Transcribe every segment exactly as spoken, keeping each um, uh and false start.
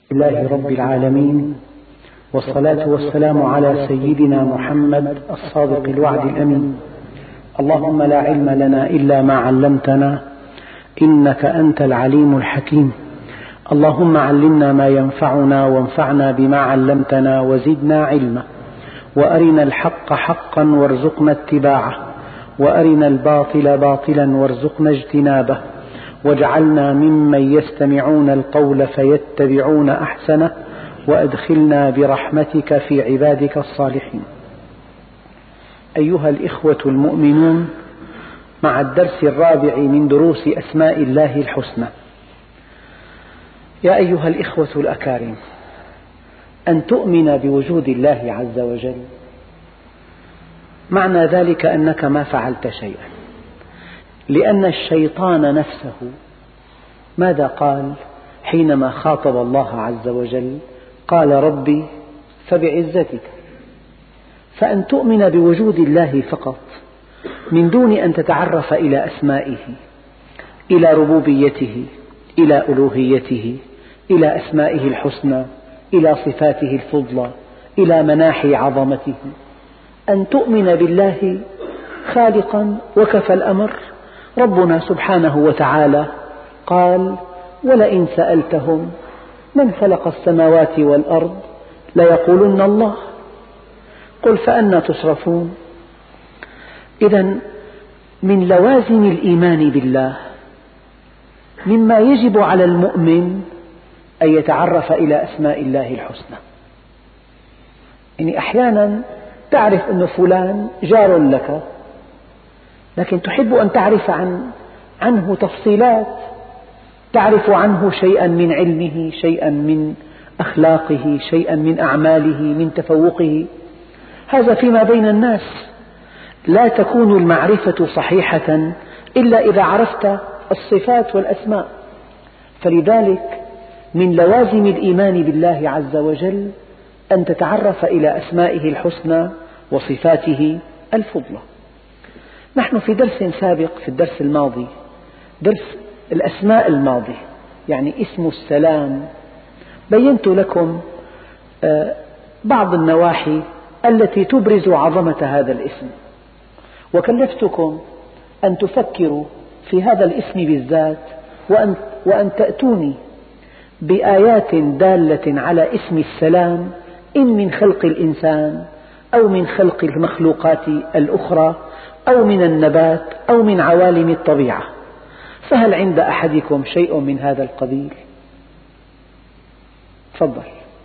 لله رب العالمين، والصلاة والسلام على سيدنا محمد الصادق الوعد الأمين. اللهم لا علم لنا إلا ما علمتنا إنك أنت العليم الحكيم. اللهم علمنا ما ينفعنا وانفعنا بما علمتنا وزدنا علما، وأرنا الحق حقا وارزقنا اتباعه، وأرنا الباطل باطلا وارزقنا اجتنابه، واجعلنا ممن يستمعون القول فيتبعون أحسنه، وأدخلنا برحمتك في عبادك الصالحين. أيها الإخوة المؤمنون، مع الدرس الرابع من دروس أسماء الله الحسنى. يا أيها الإخوة الأكارم، أن تؤمن بوجود الله عز وجل معنى ذلك أنك ما فعلت شيئا، لأن الشيطان نفسه ماذا قال حينما خاطب الله عز وجل؟ قال ربي فبعزتك. فأن تؤمن بوجود الله فقط من دون أن تتعرف إلى أسمائه، إلى ربوبيته، إلى ألوهيته، إلى أسمائه الحسنى، إلى صفاته الفضلى، إلى مناحي عظمته، أن تؤمن بالله خالقا وكفى الأمر. ربنا سبحانه وتعالى قال: ولئن سألتهم من خلق السماوات والأرض ليقولن الله، قل فأنى تصرفون. إذن من لوازم الإيمان بالله مما يجب على المؤمن أن يتعرف إلى أسماء الله الحسنى. يعني أحيانا تعرف أن فلان جار لك، لكن تحب أن تعرف عن عنه تفصيلات، تعرف عنه شيئا من علمه، شيئا من أخلاقه، شيئا من أعماله، من تفوقه. هذا فيما بين الناس. لا تكون المعرفة صحيحة إلا إذا عرفت الصفات والأسماء. فلذلك من لوازم الإيمان بالله عز وجل أن تتعرف إلى أسمائه الحسنى وصفاته الفضلى. نحن في درس سابق، في الدرس الماضي، درس الأسماء الماضي، يعني اسم السلام، بينت لكم بعض النواحي التي تبرز عظمة هذا الاسم، وكلفتكم أن تفكروا في هذا الاسم بالذات، وأن, وأن تأتوني بآيات دالة على اسم السلام، إن من خلق الإنسان أو من خلق المخلوقات الأخرى أو من النبات أو من عوالم الطبيعة. فهل عند أحدكم شيء من هذا القبيل؟ تفضل.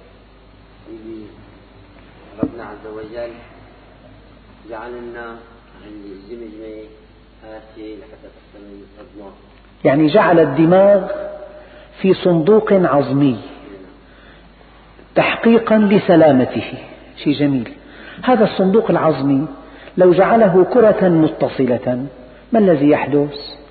ربنا عز وجل جعل لنا الجمجمة هاتي لحتى تحتمل الصدمة، يعني جعل الدماغ في صندوق عظمي تحقيقا لسلامته. شيء جميل. هذا الصندوق العظمي لو جعله كرة متصلة ما الذي يحدث؟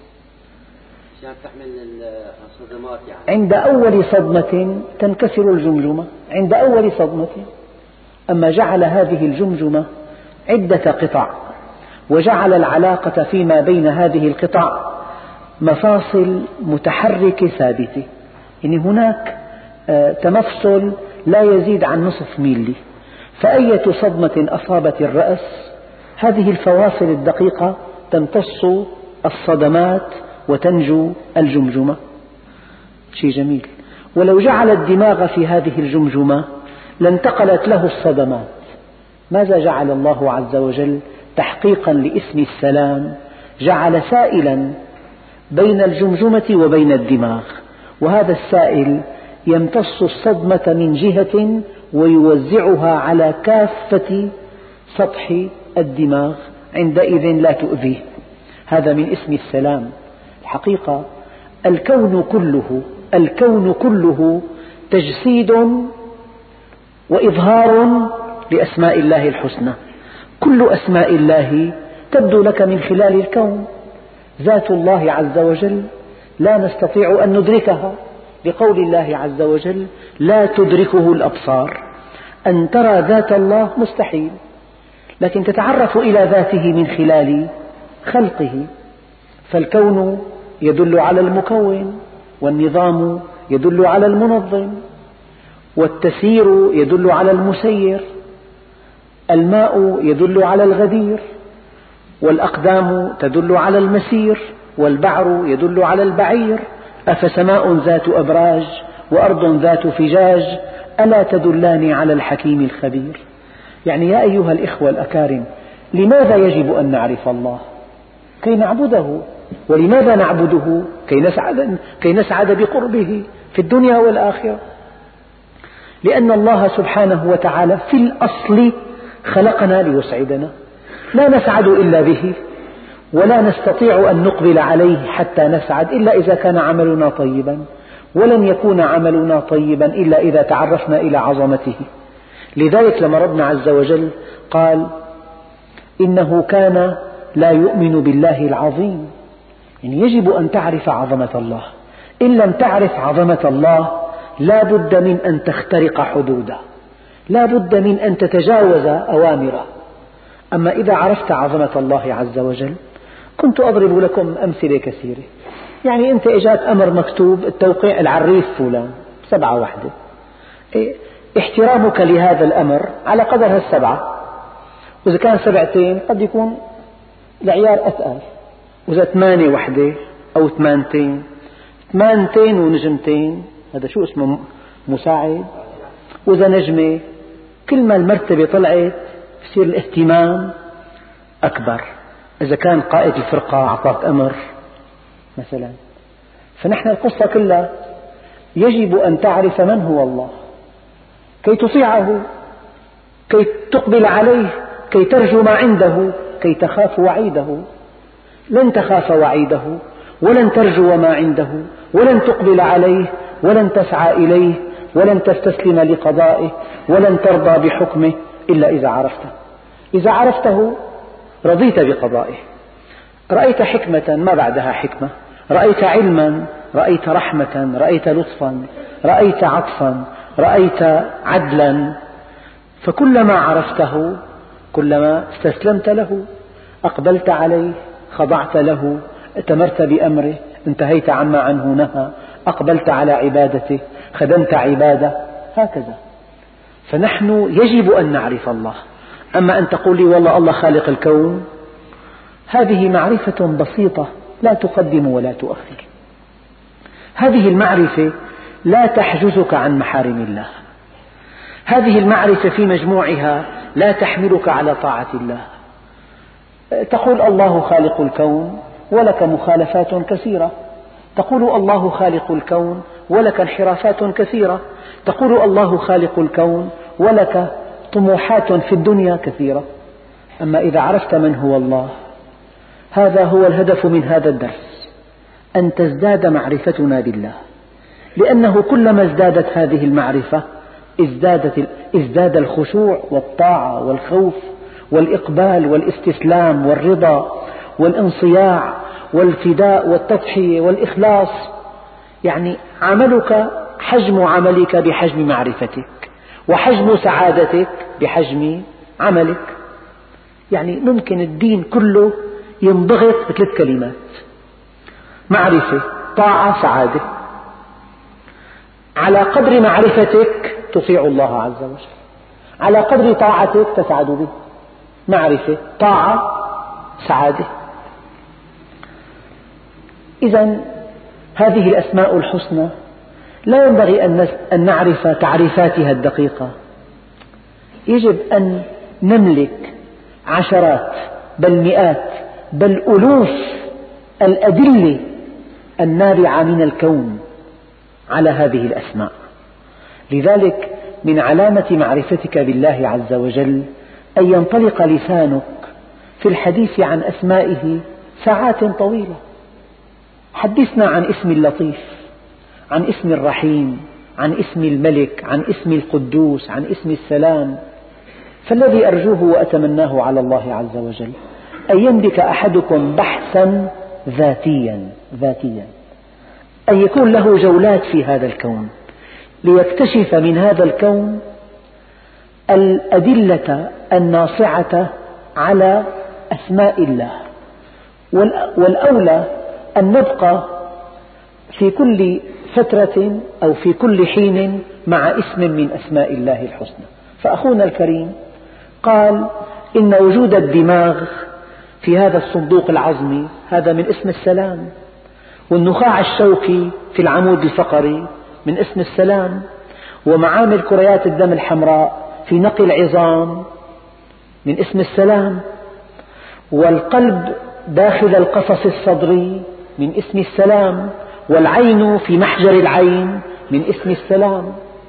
تحمل الصدمات، يعني عند أول صدمة تنكسر الجمجمة، عند أول صدمة. أما جعل هذه الجمجمة عدة قطع، وجعل العلاقة فيما بين هذه القطع مفاصل متحركة ثابتة، يعني هناك تمفصل لا يزيد عن نصف ميلي. فأية صدمة أصابت الرأس هذه الفواصل الدقيقة تمتص الصدمات وتنجو الجمجمة. شيء جميل. ولو جعل الدماغ في هذه الجمجمة لانتقلت له الصدمات. ماذا جعل الله عز وجل تحقيقا لاسم السلام؟ جعل سائلا بين الجمجمة وبين الدماغ، وهذا السائل يمتص الصدمة من جهة ويوزعها على كافة سطح الدماغ، عندئذ لا تؤذيه. هذا من اسم السلام. الحقيقة الكون كله الكون كله تجسيد وإظهار لأسماء الله الحسنى. كل أسماء الله تبدو لك من خلال الكون. ذات الله عز وجل لا نستطيع أن ندركها، بقول الله عز وجل: لا تدركه الأبصار. أن ترى ذات الله مستحيل، لكن تتعرف إلى ذاته من خلال خلقه. فالكون يدل على المكون، والنظام يدل على المنظم. والتسير يدل على المسير، الماء يدل على الغدير، والأقدام تدل على المسير، والبعر يدل على البعير. أفسماء ذات أبراج وأرض ذات فجاج ألا تدلان على الحكيم الخبير. يعني يا أيها الإخوة الأكارم، لماذا يجب أن نعرف الله؟ كي نعبده. ولماذا نعبده؟ كي نسعد, كي نسعد بقربه في الدنيا والآخرة. لأن الله سبحانه وتعالى في الأصل خلقنا ليسعدنا، لا نسعد إلا به، ولا نستطيع أن نقبل عليه حتى نسعد إلا إذا كان عملنا طيبا، ولن يكون عملنا طيبا إلا إذا تعرفنا إلى عظمته. لذلك لما ربنا عز وجل قال إنه كان لا يؤمن بالله العظيم، يعني يجب أن تعرف عظمة الله. إن لم تعرف عظمة الله لا بد من أن تخترق حدوده، لا بد من أن تتجاوز أوامره. أما إذا عرفت عظمة الله عز وجل، كنت أضرب لكم أمثلة كثيرة. يعني أنت إجاك أمر مكتوب التوقيع العريف فلان سبعة واحدة، احترامك لهذا الأمر على قدر هالسبعة، وإذا كان سبعتين قد يكون العيار أثقل، وإذا ثمانية وحدة أو ثمانتين ثمانتين ونجمتين هذا شو اسمه مساعد، وإذا نجمة كل ما المرتبة طلعت يصير الاهتمام أكبر. إذا كان قائد الفرقة أعطاك أمر مثلا، فنحن القصة كلها يجب أن تعرف من هو الله كي تطيعه، كي تقبل عليه، كي ترجو ما عنده، كي تخاف وعيده. لن تخاف وعيده، ولن ترجو ما عنده، ولن تقبل عليه، ولن تسعى إليه، ولن تستسلم لقضائه، ولن ترضى بحكمه إلا إذا عرفته. إذا عرفته رضيت بقضائه، رأيت حكمة ما بعدها حكمة، رأيت علما، رأيت رحمة، رأيت لطفا، رأيت عطفا، رأيت عدلا. فكلما عرفته كلما استسلمت له، أقبلت عليه، خضعت له، ائتمرت بأمره، انتهيت عما عنه نهى، أقبلت على عبادته، خدمت عباده، هكذا. فنحن يجب أن نعرف الله. أما أن تقول لي والله الله خالق الكون، هذه معرفة بسيطة لا تقدم ولا تؤخر. هذه المعرفة لا تحجزك عن محارم الله، هذه المعرفة في مجموعها لا تحملك على طاعة الله. تقول الله خالق الكون ولك مخالفات كثيرة، تقول الله خالق الكون ولك انحرافات كثيرة، تقول الله خالق الكون ولك طموحات في الدنيا كثيرة. أما إذا عرفت من هو الله، هذا هو الهدف من هذا الدرس، أن تزداد معرفتنا بالله، لأنه كلما ازدادت هذه المعرفة ازدادت ازداد الخشوع والطاعة والخوف والإقبال والاستسلام والرضا والانصياع والفداء والتضحية والإخلاص. يعني عملك، حجم عملك بحجم معرفتك، وحجم سعادتك بحجم عملك. يعني ممكن الدين كله ينضغط بثلاث كلمات: معرفة، طاعة، سعادة. على قدر معرفتك تطيع الله عز وجل، على قدر طاعتك تسعد به. معرفة، طاعة، سعادة. إذن هذه الأسماء الحسنى لا ينبغي أن نعرف تعريفاتها الدقيقة، يجب أن نملك عشرات بل مئات بل ألوف الأدلة النابعة من الكون على هذه الأسماء. لذلك من علامة معرفتك بالله عز وجل أن ينطلق لسانك في الحديث عن أسمائه ساعات طويلة. حدثنا عن اسم اللطيف، عن اسم الرحيم، عن اسم الملك، عن اسم القدوس، عن اسم السلام. فالذي أرجوه وأتمناه على الله عز وجل أن يملك أحدكم بحثا ذاتيا ذاتيا أن يكون له جولات في هذا الكون ليكتشف من هذا الكون الأدلة الناصعة على أسماء الله. والأولى أن نبقى في كل فترة أو في كل حين مع اسم من أسماء الله الحسنى. فأخونا الكريم قال إن وجود الدماغ في هذا الصندوق العظمي هذا من اسم السلام، والنخاع الشوكي في العمود الفقري من اسم السلام، ومعامل كريات الدم الحمراء في نقي العظام من اسم السلام، والقلب داخل القفص الصدري من اسم السلام، والعين في محجر العين من اسم السلام،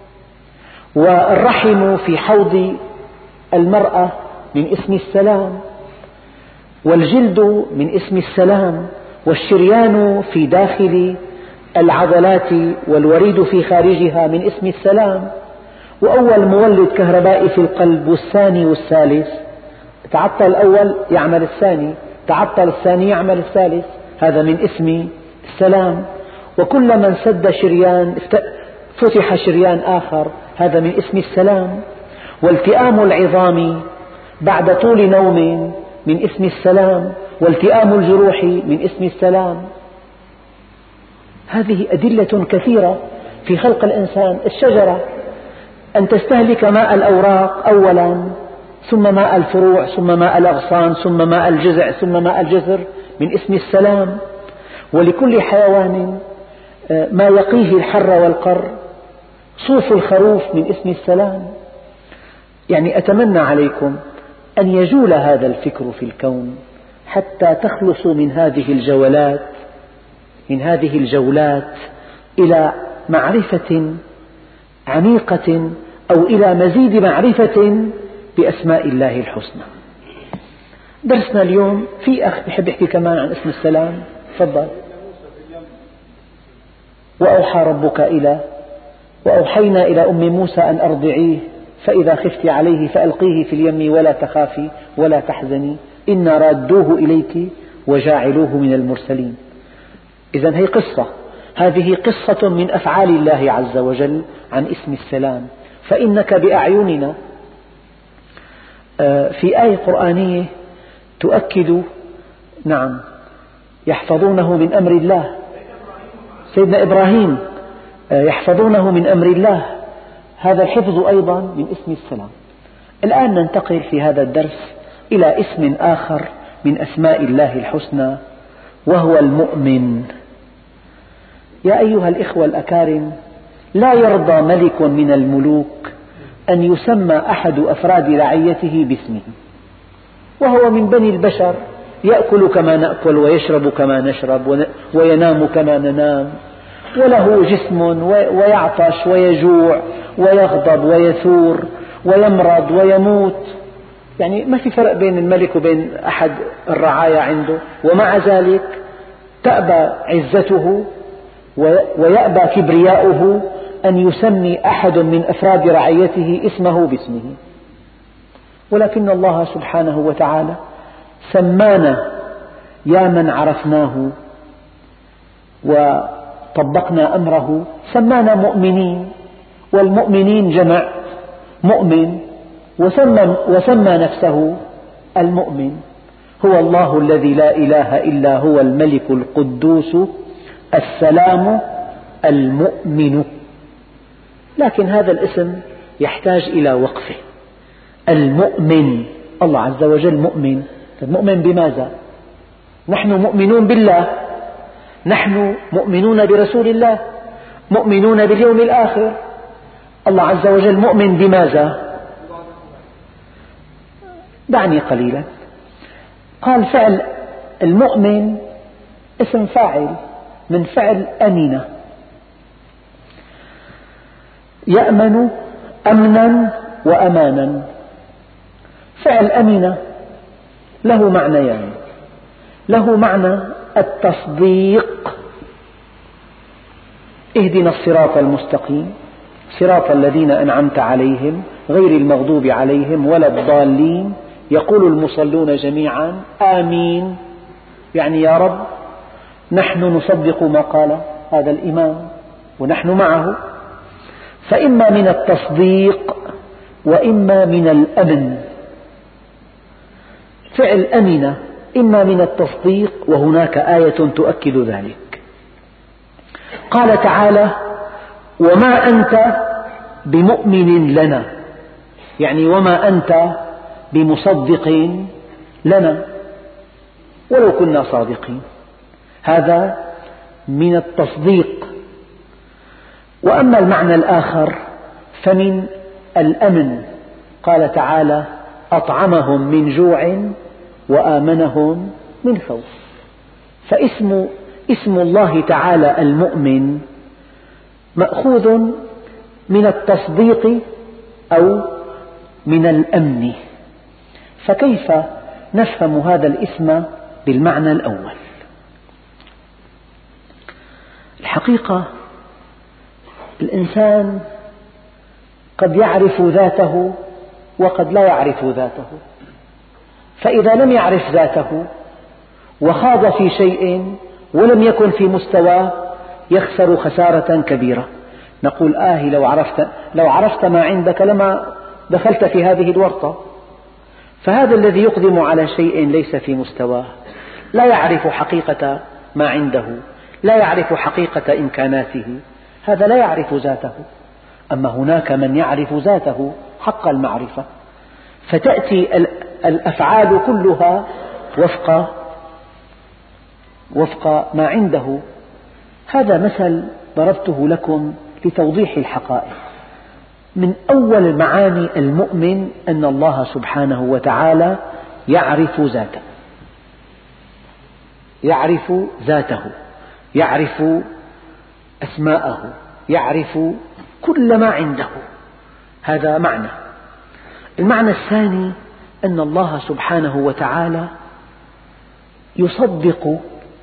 والرحم في حوض المرأة من اسم السلام، والجلد من اسم السلام، والشريان في داخل العضلات والوريد في خارجها من اسم السلام، وأول مولد كهربائي في القلب والثاني والثالث، تعطل الأول يعمل الثاني، تعطل الثاني يعمل الثالث، هذا من اسم السلام. وكلما انسد شريان فتح شريان آخر، هذا من اسم السلام. والتئام العظام بعد طول نوم من اسم السلام، والتئام الجروح من اسم السلام. هذه أدلة كثيرة في خلق الإنسان. الشجرة أن تستهلك ماء الأوراق أولا، ثم ماء الفروع، ثم ماء الأغصان، ثم ماء الجذع، ثم ماء الجذر من اسم السلام. ولكل حيوان ما يقيه الحر والقر. صوف الخروف من اسم السلام. يعني أتمنى عليكم أن يجول هذا الفكر في الكون حتى تخلصوا من هذه الجولات من هذه الجولات إلى معرفة عميقة أو إلى مزيد معرفة بأسماء الله الحسنى. درسنا اليوم في أخ يحب يحكي كمان عن اسم السلام، تفضل. وأوحى ربك إلى وأوحينا إلى أم موسى أن أرضعيه فإذا خفت عليه فألقيه في اليم ولا تخافي ولا تحزني إنا رادوه إليك وجاعلوه من المرسلين. إذن هي قصة، هذه قصة من أفعال الله عز وجل عن اسم السلام. فإنك بأعيننا في آية قرآنية تؤكد، نعم، يحفظونه من أمر الله، سيدنا إبراهيم يحفظونه من أمر الله، هذا الحفظ أيضا من اسم السلام. الآن ننتقل في هذا الدرس إلى اسم آخر من أسماء الله الحسنى وهو المؤمن. يا أيها الإخوة الأكارم، لا يرضى ملك من الملوك أن يسمى أحد أفراد رعيته باسمه، وهو من بني البشر، يأكل كما نأكل ويشرب كما نشرب وينام كما ننام، وله جسم ويعطش ويجوع ويغضب ويثور ويمرض ويموت، يعني ما في فرق بين الملك وبين أحد الرعايا عنده، ومع ذلك تأبى عزته ويأبى كبرياؤه أن يسمي أحد من أفراد رعيته اسمه باسمه. ولكن الله سبحانه وتعالى سمانا يا من عرفناه وطبقنا أمره، سمانا مؤمنين، والمؤمنين جمع مؤمن، وسمى, وسمى نفسه المؤمن. هو الله الذي لا إله إلا هو الملك القدوس السلام المؤمن. لكن هذا الاسم يحتاج إلى وقفة. المؤمن، الله عز وجل مؤمن، مؤمن بماذا؟ نحن مؤمنون بالله، نحن مؤمنون برسول الله، مؤمنون باليوم الآخر. الله عز وجل مؤمن بماذا؟ دعني قليلا. قال فعل المؤمن اسم فاعل من فعل أمن، يأمن أمنا وأمانا. فعل أمن له معنيان، يعني له معنى التصديق، اهدنا الصراط المستقيم صراط الذين أنعمت عليهم غير المغضوب عليهم ولا الضالين. يقول المصلون جميعا آمين، يعني يا رب نحن نصدق ما قال هذا الإمام ونحن معه. فإما من التصديق وإما من الأمن. فعل أمن إما من التصديق، وهناك آية تؤكد ذلك. قال تعالى: وما أنت بمؤمن لنا، يعني وما أنت بمصدق لنا ولو كنا صادقين. هذا من التصديق. وأما المعنى الآخر فمن الأمن، قال تعالى: أطعمهم من جوع وآمنهم من خوف. فاسم اسم الله تعالى المؤمن مأخوذ من التصديق أو من الأمن. فكيف نفهم هذا الاسم بالمعنى الأول؟ الحقيقة الإنسان قد يعرف ذاته وقد لا يعرف ذاته، فإذا لم يعرف ذاته وخاض في شيء ولم يكن في مستواه يخسر خسارة كبيرة. نقول: آه لو عرفت, لو عرفت ما عندك لما دخلت في هذه الورطة. فهذا الذي يقدم على شيء ليس في مستواه، لا يعرف حقيقة ما عنده، لا يعرف حقيقة إمكاناته، هذا لا يعرف ذاته. أما هناك من يعرف ذاته حق المعرفة، فتأتي الأفعال كلها وفق وفق ما عنده. هذا مثل ضربته لكم لتوضيح الحقائق. من أول معاني المؤمن أن الله سبحانه وتعالى يعرف ذاته، يعرف ذاته، يعرف أسماءه، يعرف كل ما عنده. هذا معنى. المعنى الثاني أن الله سبحانه وتعالى يصدق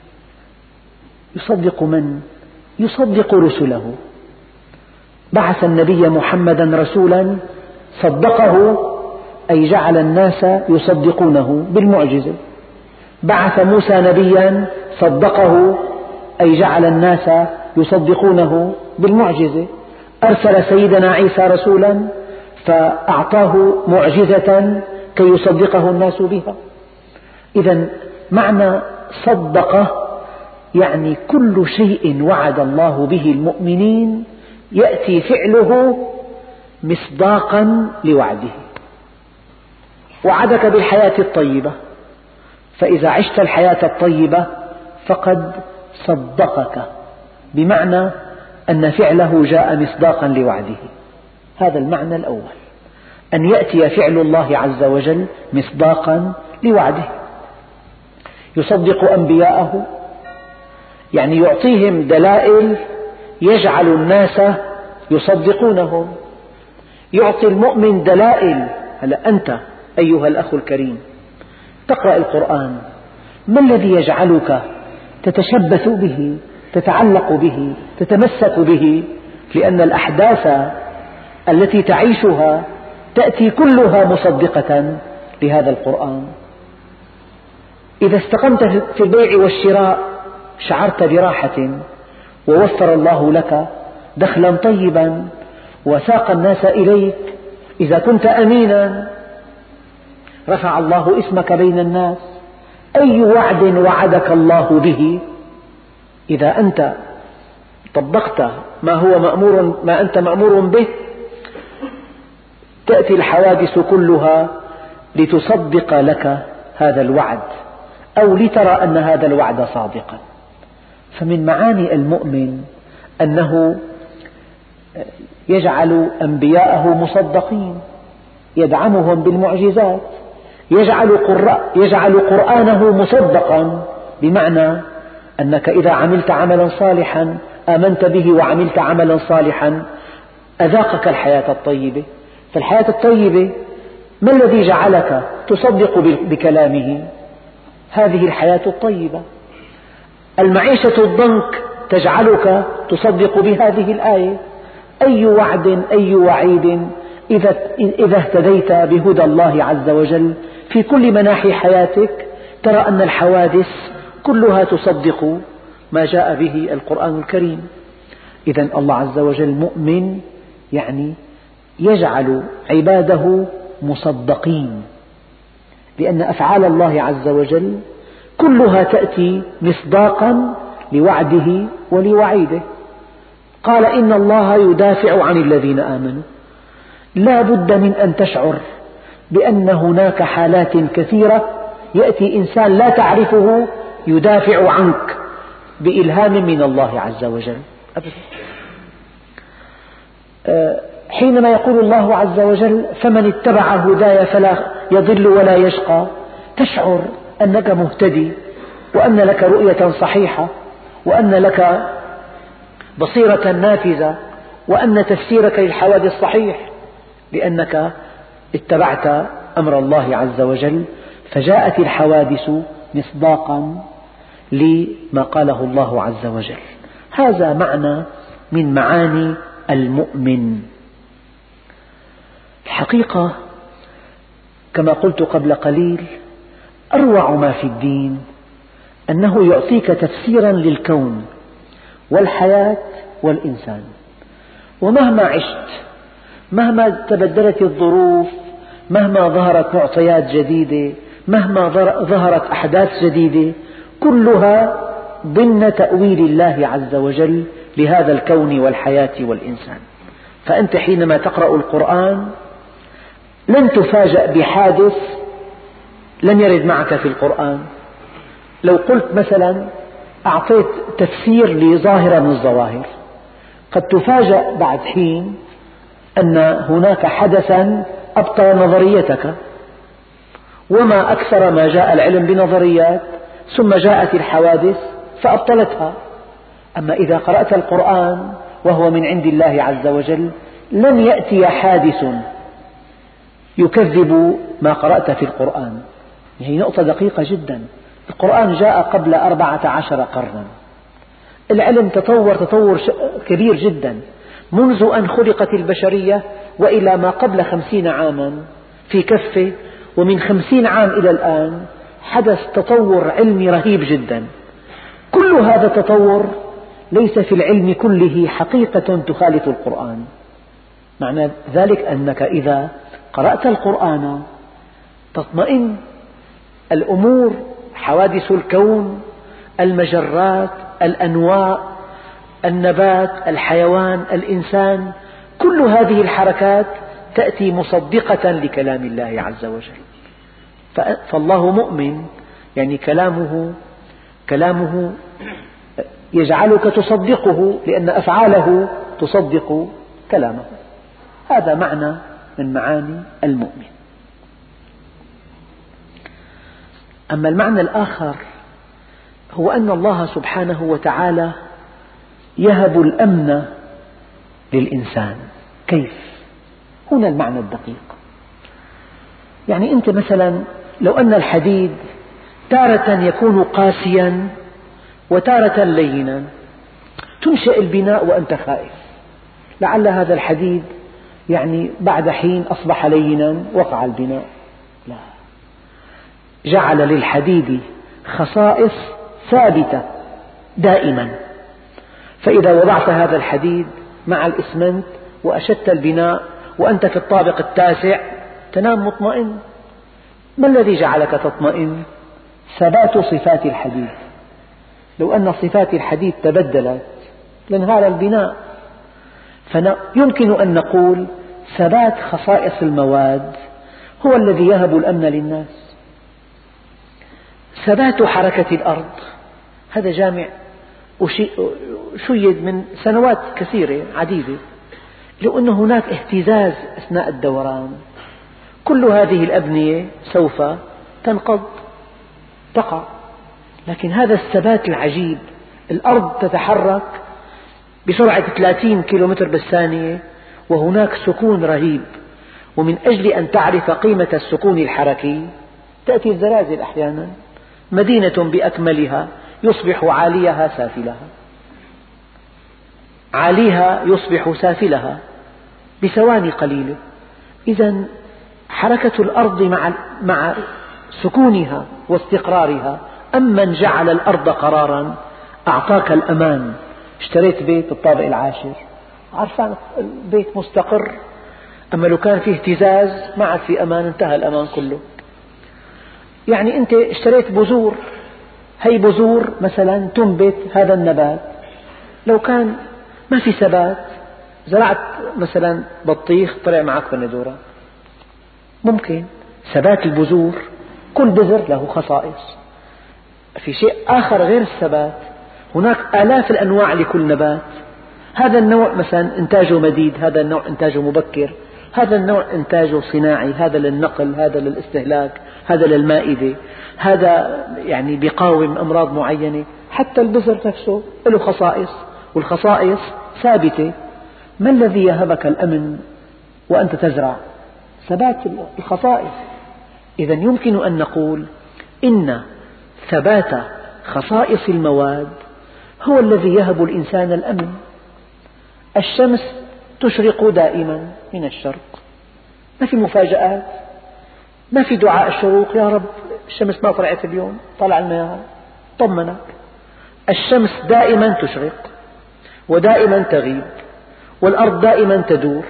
يصدق من؟ يصدق رسله. بعث النبي محمدا رسولا صدقه، أي جعل الناس يصدقونه بالمعجزة. بعث موسى نبيا صدقه، أي جعل الناس يصدقونه بالمعجزة. أرسل سيدنا عيسى رسولا فأعطاه معجزة كي يصدقه الناس بها. إذا معنى صدق يعني كل شيء وعد الله به المؤمنين يأتي فعله مصداقا لوعده. وعدك بالحياة الطيبة، فإذا عشت الحياة الطيبة فقد صدقك، بمعنى أن فعله جاء مصداقا لوعده. هذا المعنى الأول، أن يأتي فعل الله عز وجل مصداقا لوعده. يصدق أنبياءه، يعني يعطيهم دلائل يجعل الناس يصدقونهم. يعطي المؤمن دلائل. هلأ أنت أيها الأخ الكريم تقرأ القرآن، ما الذي يجعلك تتشبث به، تتعلق به، تتمسك به؟ لأن الأحداث التي تعيشها تأتي كلها مصدقة لهذا القرآن. إذا استقمت في البيع والشراء شعرت براحة، ووفر الله لك دخلا طيبا وساق الناس إليك. إذا كنت أمينا رفع الله اسمك بين الناس. أي وعد وعدك الله به إذا أنت طبقت ما هو مأمور ما أنت مأمور به تأتي الحوادث كلها لتصدق لك هذا الوعد، أو لترى أن هذا الوعد صادقا. فمن معاني المؤمن أنه يجعل أنبياءه مصدقين، يدعمهم بالمعجزات، يجعل, يجعل قرآنه مصدقا، بمعنى أنك إذا عملت عملا صالحا آمنت به وعملت عملا صالحا أذاقك الحياة الطيبة. فالحياة الطيبة ما الذي جعلك تصدق بكلامه؟ هذه الحياة الطيبة. المعيشة الضنك تجعلك تصدق بهذه الآية. أي وعد أي وعيد إذا, إذا اهتديت بهدى الله عز وجل في كل مناحي حياتك ترى أن الحوادث كلها تصدق ما جاء به القرآن الكريم. إذن الله عز وجل مؤمن، يعني يجعل عباده مصدقين، لأن أفعال الله عز وجل كلها تأتي مصداقا لوعده ولوعيده. قال إن الله يدافع عن الذين آمنوا. لا بد من أن تشعر بأن هناك حالات كثيرة يأتي إنسان لا تعرفه يدافع عنك بإلهام من الله عز وجل. حينما يقول الله عز وجل فمن اتبع هداي فلا يضل ولا يشقى، تشعر أنك مهتدي، وأن لك رؤية صحيحة، وأن لك بصيرة نافذة، وأن تفسيرك للحوادث صحيح، لأنك اتبعت أمر الله عز وجل، فجاءت الحوادث مصداقا لما قاله الله عز وجل. هذا معنى من معاني المؤمن. الحقيقة كما قلت قبل قليل، أروع ما في الدين أنه يعطيك تفسيرا للكون والحياة والإنسان. ومهما عشت، مهما تبدلت الظروف، مهما ظهرت معطيات جديدة، مهما ظهرت أحداث جديدة، كلها ضمن تأويل الله عز وجل لهذا الكون والحياة والإنسان. فأنت حينما تقرأ القرآن لن تفاجأ بحادث لم يرد معك في القرآن. لو قلت مثلا أعطيت تفسير لظاهرة من الظواهر، قد تفاجأ بعد حين أن هناك حدثا أبطل نظريتك. وما أكثر ما جاء العلم بنظريات ثم جاءت الحوادث فأبطلتها. أما إذا قرأت القرآن وهو من عند الله عز وجل لن يأتي حادث يكذب ما قرأت في القرآن. هي نقطة دقيقة جدا. القرآن جاء قبل أربعة عشر قرنا، العلم تطور تطور كبير جدا منذ أن خلقت البشرية وإلى ما قبل خمسين عاما في كفة، ومن خمسين عام إلى الآن حدث تطور علمي رهيب جدا. كل هذا التطور ليس في العلم كله حقيقة تخالف القرآن. معنى ذلك أنك إذا قرأت القرآن تطمئن. الأمور، حوادث الكون، المجرات، الأنواع، النبات، الحيوان، الإنسان، كل هذه الحركات تأتي مصدقة لكلام الله عز وجل. فالله مؤمن، يعني كلامه كلامه يجعلك تصدقه، لأن أفعاله تصدق كلامه. هذا معنى من معاني المؤمن. أما المعنى الآخر هو أن الله سبحانه وتعالى يهب الأمن للإنسان. كيف؟ هنا المعنى الدقيق. يعني أنت مثلا لو أن الحديد تارة يكون قاسيا وتارة لينا، تنشئ البناء وأنت خائف، لعل هذا الحديد يعني بعد حين أصبح لينا وقع البناء. لا، جعل للحديد خصائص ثابتة دائما. فإذا وضعت هذا الحديد مع الإسمنت وأشدت البناء وأنت في الطابق التاسع تنام مطمئن. ما الذي جعلك تطمئن؟ ثبات صفات الحديد. لو أن صفات الحديد تبدلت لانهار البناء. فيمكن أن نقول ثبات خصائص المواد هو الذي يهب الأمن للناس. ثبات حركة الأرض هذا جامع شيد من سنوات كثيرة عديدة. لو أن هناك اهتزاز أثناء الدوران كل هذه الأبنية سوف تنقض تقع. لكن هذا الثبات العجيب، الأرض تتحرك بسرعة ثلاثين كيلومتر بالثانية وهناك سكون رهيب. ومن أجل أن تعرف قيمة السكون الحركي تأتي الزلازل أحيانا. مدينة بأكملها يصبح عاليها سافلها، عاليها يصبح سافلها بثواني قليلة. إذا حركة الأرض مع مع سكونها واستقرارها. أمن جعل الأرض قرارا أعطاك الأمان. اشتريت بيت الطابق العاشر، عارفان البيت مستقر. أما لو كان فيه اهتزاز ما عاد في أمان، انتهى الأمان كله. يعني أنت اشتريت بذور، هي بذور مثلا تنبت هذا النبات، لو كان ما في ثبات. زرعت مثلا بطيخ طلع معك بندورة، ممكن. ثبات البذور، كل بذر له خصائص. في شيء آخر غير الثبات، هناك آلاف الأنواع لكل نبات. هذا النوع مثلا إنتاجه مديد، هذا النوع إنتاجه مبكر، هذا النوع إنتاجه صناعي، هذا للنقل، هذا للاستهلاك، هذا للمائدة، هذا يعني بيقاوم أمراض معينة. حتى البذر نفسه له خصائص، والخصائص ثابتة. ما الذي يهبك الأمن وأنت تزرع؟ ثبات الخصائص. إذا يمكن أن نقول إن ثبات خصائص المواد هو الذي يهب الإنسان الأمن. الشمس تشرق دائما من الشرق، ما في مفاجآت، ما في دعاء الشروق يا رب الشمس ما طلعت اليوم، طلع لنا طمنك. الشمس دائما تشرق ودائما تغيب، والأرض دائما تدور.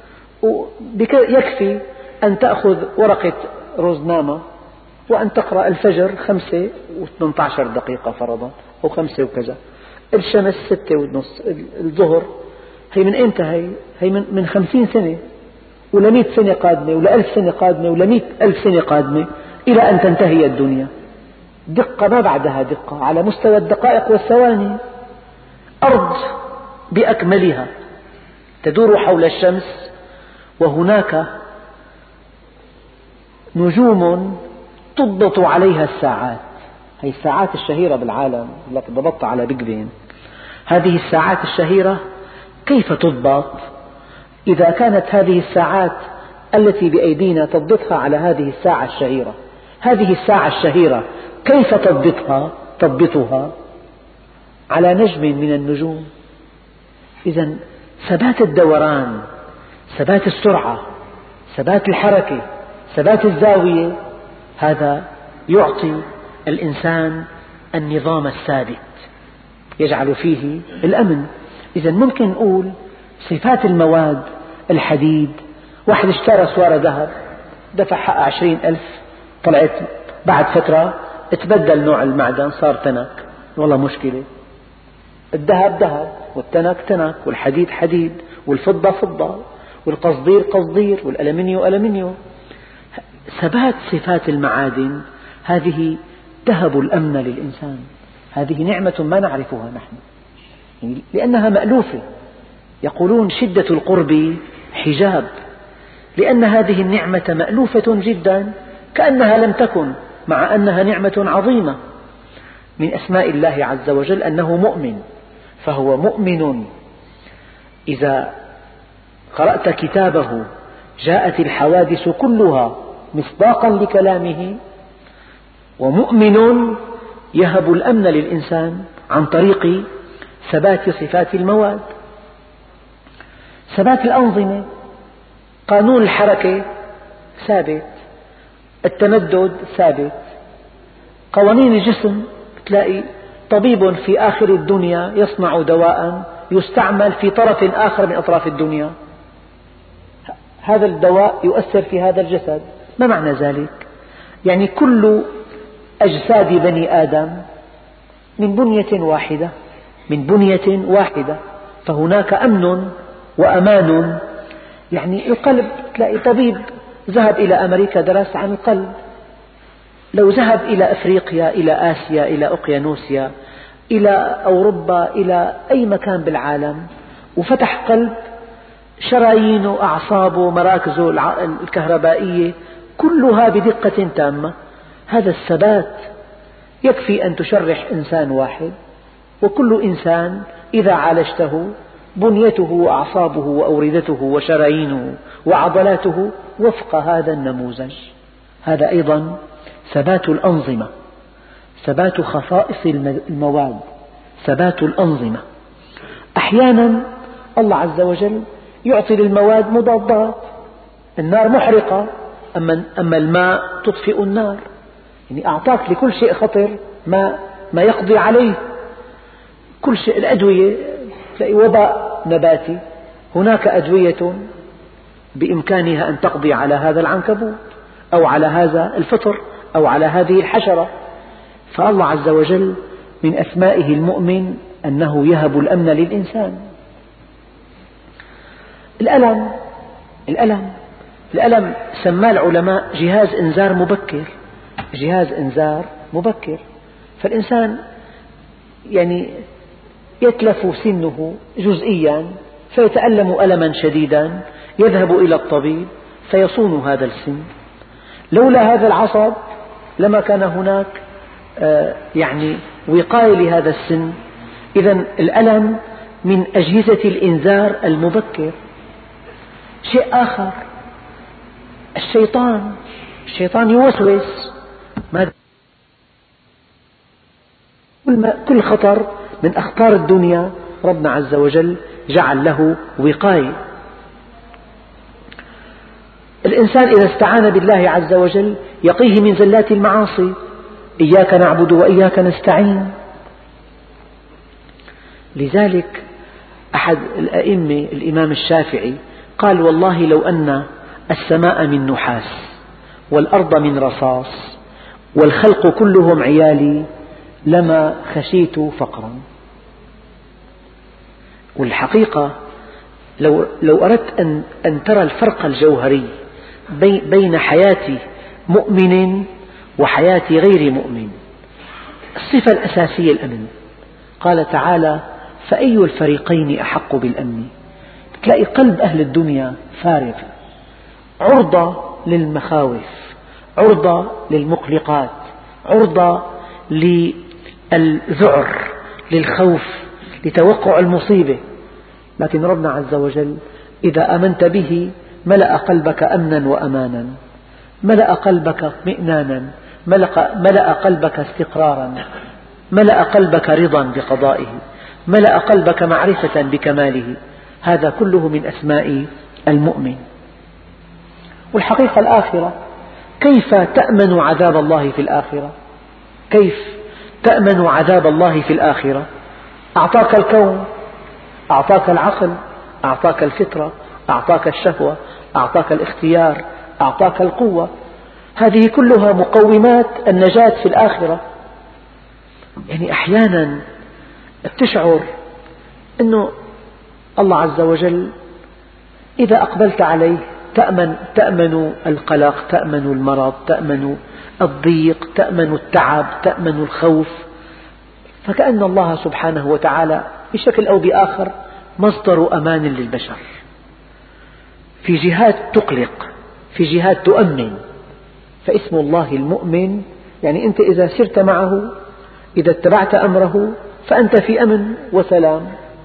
يكفي أن تأخذ ورقة روزنامة وأن تقرأ الفجر خمسة واثنى عشر دقيقة فرضا، أو خمسة وكذا، الشمس ستة ونص، الظهر. هي من إمتى؟ هي, هي من, من خمسين سنة ولا مئة سنة قادمة ولا ألف سنة قادمة ولا مئة ألف سنة قادمة إلى أن تنتهي الدنيا. دقة ما بعدها دقة على مستوى الدقائق والثواني. أرض بأكملها تدور حول الشمس، وهناك نجوم تضبط عليها الساعات. هذه الساعات الشهيرة بالعالم، لك ضبطت على بيج بين. هذه الساعات الشهيرة كيف تضبط؟ إذا كانت هذه الساعات التي بأيدينا تضبطها على هذه الساعة الشهيرة، هذه الساعة الشهيرة كيف تضبطها؟ تضبطها على نجم من النجوم. إذا ثبات الدوران، ثبات السرعة، ثبات الحركة، ثبات الزاوية، هذا يعطي الإنسان النظام الثابت يجعل فيه الأمن. إذا ممكن نقول صفات المواد. الحديد، واحد اشترى سوارة ذهب دفع حق عشرين ألف، طلعت بعد فترة تبدل نوع المعدن صار تنك، والله مشكلة. الذهب ذهب والتنك تنك والحديد حديد والفضة فضة والقصدير قصدير والألمنيو ألمنيو. ثبات صفات المعادن هذه تهب الأمن للإنسان. هذه نعمة ما نعرفها نحن، يعني لأنها مألوفة. يقولون شدة القرب حجاب، لأن هذه النعمة مألوفة جدا كأنها لم تكن، مع أنها نعمة عظيمة. من أسماء الله عز وجل أنه مؤمن، فهو مؤمن. إذا قرأت كتابه جاءت الحوادث كلها مصداقا لكلامه. ومؤمن يهب الأمن للإنسان عن طريق ثبات صفات المواد. ثبات الأنظمة، قانون الحركة ثابت، التمدد ثابت، قوانين الجسم. تلاقي طبيب في آخر الدنيا يصنع دواء يستعمل في طرف آخر من أطراف الدنيا، هذا الدواء يؤثر في هذا الجسد. ما معنى ذلك؟ يعني كل أجساد بني آدم من بنية واحدة، من بنية واحدة، فهناك أمن وأمان. يعني القلب، تلاقي طبيب ذهب إلى أمريكا درس عن القلب، لو ذهب إلى أفريقيا، إلى آسيا، إلى أوقيانوسيا، إلى أوروبا، إلى أي مكان بالعالم وفتح قلب، شرايينه، أعصابه، مراكزه الكهربائية كلها بدقة تامة. هذا الثبات يكفي أن تشرح إنسان واحد، وكل إنسان إذا عالجته بنيته وأعصابه وأوردته وشرايينه وعضلاته وفق هذا النموذج. هذا أيضا ثبات الأنظمة، ثبات خصائص المواد، ثبات الأنظمة. أحيانا الله عز وجل يعطي للمواد مضادات. النار محرقة، أما الماء تطفئ النار. يعني أعطاك لكل شيء خطر ما ما يقضي عليه. كل شيء، الأدوية، تلاقي وباء نباتي، هناك أدوية بإمكانها أن تقضي على هذا العنكبوت أو على هذا الفطر أو على هذه الحشرة. فالله عز وجل من أسمائه المؤمن أنه يهب الأمن للإنسان. الألم الألم الألم سماه العلماء جهاز إنذار مبكر، جهاز إنذار مبكر. فالإنسان يعني يتلف سنه جزئيا فيتألم ألما شديدا، يذهب إلى الطبيب فيصون هذا السن. لولا هذا العصب لما كان هناك يعني وقاية لهذا السن. إذن الألم من أجهزة الإنذار المبكر. شيء آخر، الشيطان الشيطان يوسوس. كل خطر من أخطار الدنيا ربنا عز وجل جعل له وقاية. الإنسان إذا استعان بالله عز وجل يقيه من زلات المعاصي. إياك نعبد وإياك نستعين. لذلك أحد الأئمة الإمام الشافعي قال: والله لو أن السماء من نحاس والأرض من رصاص والخلق كلهم عيالي لما خشيت فقرا. والحقيقة لو, لو أردت أن, أن ترى الفرق الجوهري بين حياة مؤمن وحياة غير مؤمن، الصفة الأساسية الأمن. قال تعالى: فأي الفريقين أحق بالأمن. تلاقي قلب أهل الدنيا فارغ، عرضة للمخاوف، عرضة للمقلقات، عرضة للذعر، للخوف، لتوقع المصيبة. لكن ربنا عز وجل إذا آمنت به ملأ قلبك أمنا وأمانا، ملأ قلبك اطمئنانا، ملأ قلبك استقرارا، ملأ قلبك رضا بقضائه، ملأ قلبك معرفة بكماله. هذا كله من أسماء المؤمن. والحقيقة الآخرة، كيف تأمن عذاب الله في الآخرة؟ كيف تأمن عذاب الله في الآخرة؟ أعطاك الكون، أعطاك العقل، أعطاك الفطرة، أعطاك الشهوة، أعطاك الاختيار، أعطاك القوة. هذه كلها مقومات النجاة في الآخرة. يعني أحيانا تشعر أنه الله عز وجل إذا أقبلت عليه تأمن, تأمن القلق، تأمن المرض، تأمن الضيق، تأمن التعب، تأمن الخوف. فكأن الله سبحانه وتعالى بشكل أو بآخر مصدر أمان للبشر، في جهات تقلق، في جهات تؤمن. فاسم الله المؤمن، يعني أنت إذا سرت معه، إذا اتبعت أمره، فأنت في أمن وسلام.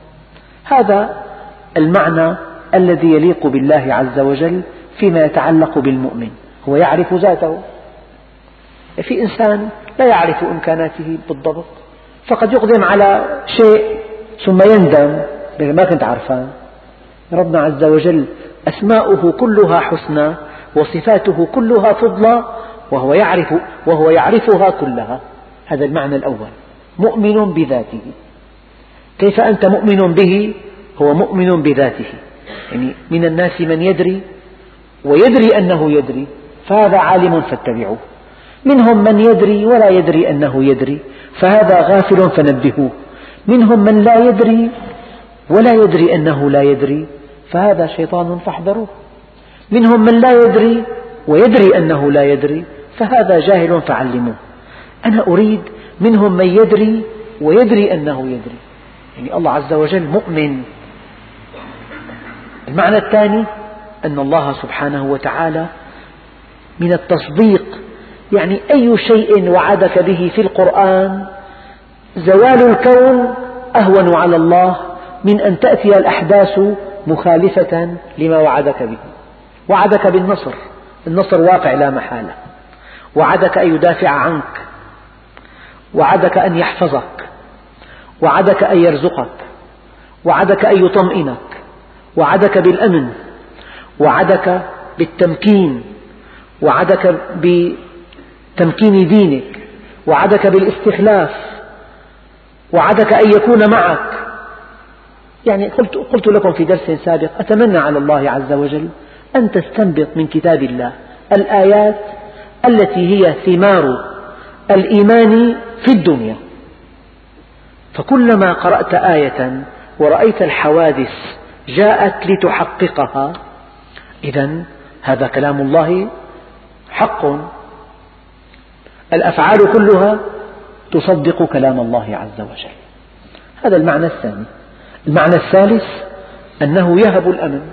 هذا المعنى الذي يليق بالله عز وجل فيما يتعلق بالمؤمن. هو يعرف ذاته. في إنسان لا يعرف إمكاناته بالضبط، فقد يقدم على شيء ثم يندم ما كنت عارفان. ربنا عز وجل أسماؤه كلها حسنى وصفاته كلها فضلى، وهو يعرف وهو يعرفها كلها. هذا المعنى الأول، مؤمن بذاته. كيف أنت مؤمن به؟ هو مؤمن بذاته. يعني من الناس من يدري ويدري أنه يدري، فهذا عالم فاتبعوه. منهم من يدري ولا يدري أنه يدري، فهذا غافل فنبهوه. منهم من لا يدري ولا يدري أنه لا يدري، فهذا شيطان فاحذروه. منهم من لا يدري ويدري أنه لا يدري، فهذا جاهل فعلموه. أنا أريد منهم من يدري ويدري أنه يدري، يعني الله عز وجل مؤمن. المعنى الثاني أن الله سبحانه وتعالى من التصديق، يعني أي شيء وعدك به في القرآن زوال الكون أهون على الله من أن تأتي الأحداث مخالفة لما وعدك به. وعدك بالنصر، النصر واقع لا محالة. وعدك أن يدافع عنك، وعدك أن يحفظك، وعدك أن يرزقك، وعدك أن يطمئنك، وعدك بالأمن، وعدك بالتمكين، وعدك بتمكين دينك، وعدك بالاستخلاف، وعدك أن يكون معك. يعني قلت, قلت لكم في درس سابق، أتمنى على الله عز وجل أن تستنبط من كتاب الله الآيات التي هي ثمار الإيمان في الدنيا. فكلما قرأت آية ورأيت الحوادث جاءت لتحققها، إذن هذا كلام الله حق، الأفعال كلها تصدق كلام الله عز وجل. هذا المعنى الثاني. المعنى الثالث أنه يهب الأمن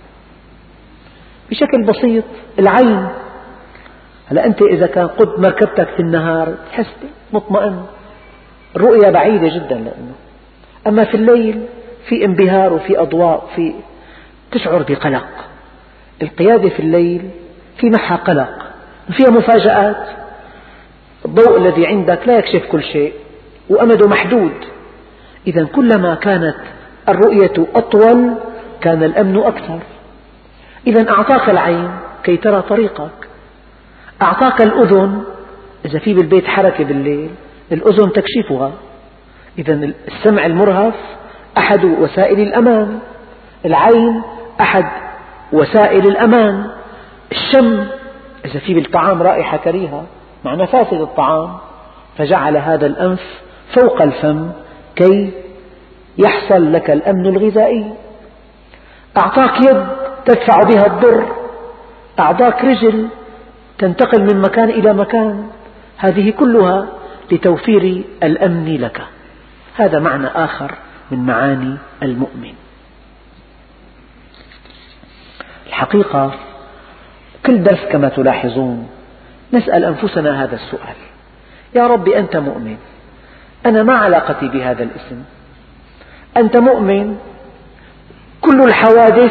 بشكل بسيط. العين، هلا أنت إذا كان قد مركبتك في النهار تحس مطمئن، الرؤية بعيدة جدا لأنه، أما في الليل في انبهار وفي أضواء، في تشعر بقلق. القيادة في الليل في معها قلق وفيها مفاجآت، الضوء الذي عندك لا يكشف كل شيء وأمده محدود. إذا كلما كانت الرؤية أطول كان الأمن أكثر. إذا أعطاك العين كي ترى طريقك، أعطاك الأذن إذا في بالبيت حركة بالليل الأذن تكشفها. إذا السمع المرهف أحد وسائل الأمان، العين أحد وسائل الأمان، الشم إذا في بالطعام رائحة كريهة مع مفاسد الطعام، فجعل هذا الأنف فوق الفم كي يحصل لك الأمن الغذائي. أعطاك يد تدفع بها الضر، أعطاك رجل تنتقل من مكان إلى مكان، هذه كلها لتوفير الأمن لك. هذا معنى آخر من معاني المؤمن. الحقيقة كل درس كما تلاحظون نسأل أنفسنا هذا السؤال: يا رب أنت مؤمن، أنا ما علاقتي بهذا الاسم؟ أنت مؤمن، كل الحوادث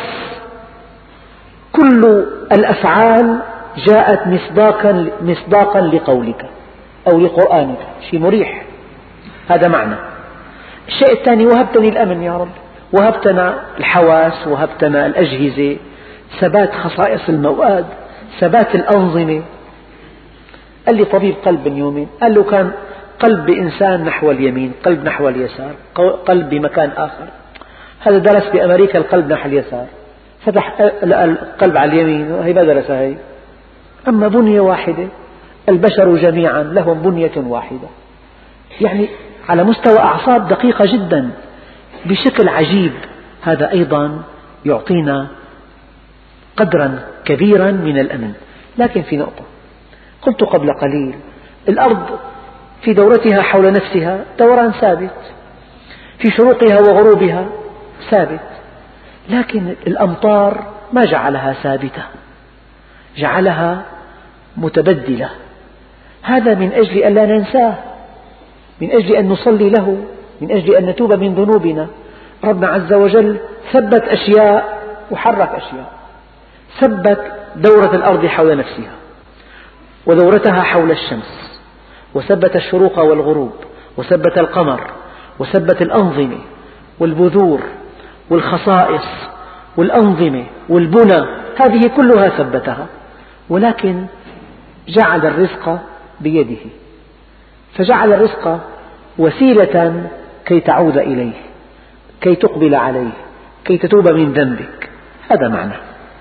كل الأفعال جاءت مصداقا, مصداقا لقولك أو لقرآنك، شيء مريح. هذا معنى. الشيء الثاني: وهبتني الأمن يا رب، وهبتنا الحواس، وهبتنا الأجهزة، ثبات خصائص المواد، ثبات الأنظمة. قال لي طبيب قلب من يومين، قال له كان قلب بإنسان نحو اليمين، قلب نحو اليسار، قلب بمكان آخر. هذا درس بأمريكا القلب نحو اليسار، فتح القلب على اليمين، هي ما درسها هي. أما بنية واحدة، البشر جميعا لهم بنية واحدة، يعني على مستوى أعصاب دقيقة جدا بشكل عجيب. هذا أيضا يعطينا قدرا كبيرا من الأمن. لكن في نقطة قلت قبل قليل: الأرض في دورتها حول نفسها دوران ثابت، في شروقها وغروبها ثابت، لكن الأمطار ما جعلها ثابتة، جعلها متبدلة. هذا من أجل أن لا ننساه، من أجل أن نصلي له، من أجل أن نتوب من ذنوبنا. ربنا عز وجل ثبت أشياء وحرك أشياء، ثبت دورة الأرض حول نفسها ودورتها حول الشمس، وثبت الشروق والغروب، وثبت القمر، وثبت الأنظمة والبذور والخصائص والأنظمة والبنى، هذه كلها ثبتها. ولكن جعل الرزق بيده، فجعل الرزق وسيلة كي تعود إليه، كي تقبل عليه، كي تتوب من ذنبك. هذا معنى.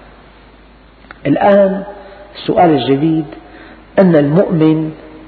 الآن السؤال الجديد: أن المؤمن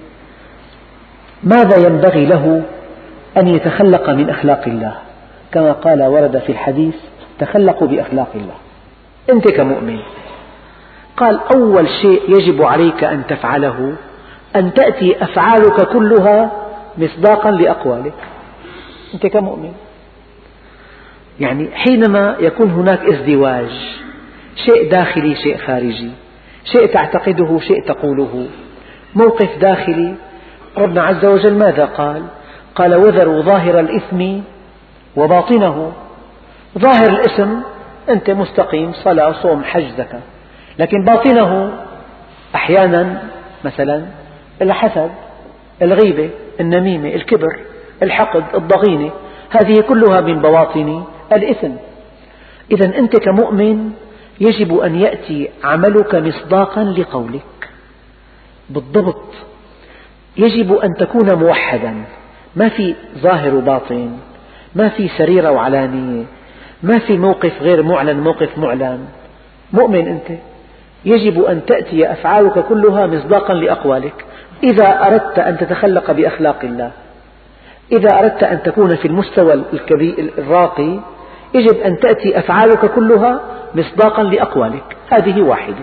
ماذا ينبغي له أن يتخلق من أخلاق الله؟ كما قال ورد في الحديث: تخلقوا بأخلاق الله. أنت كمؤمن، قال أول شيء يجب عليك أن تفعله أن تأتي أفعالك كلها مصداقا لأقوالك. أنت كمؤمن، يعني حينما يكون هناك ازدواج، شيء داخلي شيء خارجي، شيء تعتقده شيء تقوله، موقف داخلي، ربنا عز وجل ماذا قال؟ قال: وذروا ظاهر الإثم وباطنه. ظاهر الإثم أنت مستقيم، صلاة صوم حج زكاة، لكن باطنه أحيانا مثلا الحسد، الغيبة، النميمة، الكبر، الحقد، الضغينة، هذه كلها من بواطن الإثم. إذا أنت كمؤمن يجب أن يأتي عملك مصداقا لقولك بالضبط. يجب أن تكون موحدا، ما في ظاهر وباطن، ما في سريرة وعلانية، ما في موقف غير معلن موقف معلن. مؤمن أنت، يجب أن تأتي أفعالك كلها مصداقا لأقوالك. إذا أردت أن تتخلق بأخلاق الله، إذا أردت أن تكون في المستوى الكبير الراقي، يجب أن تأتي أفعالك كلها مصداقا لأقوالك. هذه واحدة.